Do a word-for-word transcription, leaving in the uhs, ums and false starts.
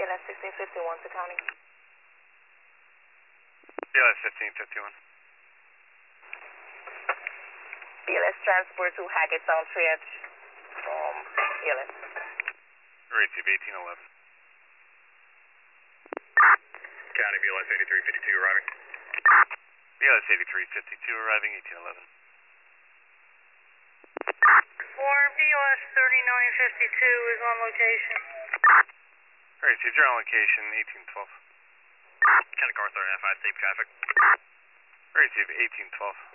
B L S sixteen fifty-one to county. B L S fifteen fifty-one. B L S transport to Hackettstown Triage from B L S. Receive eighteen eleven. County B L S eighty-three fifty-two arriving. B L S eighty-three fifty-two arriving, eighteen eleven. For B L S thirty-nine fifty-two is on location. Received, you're on location, eighteen twelve. County car thirty-nine five, safe traffic. Received, eighteen twelve.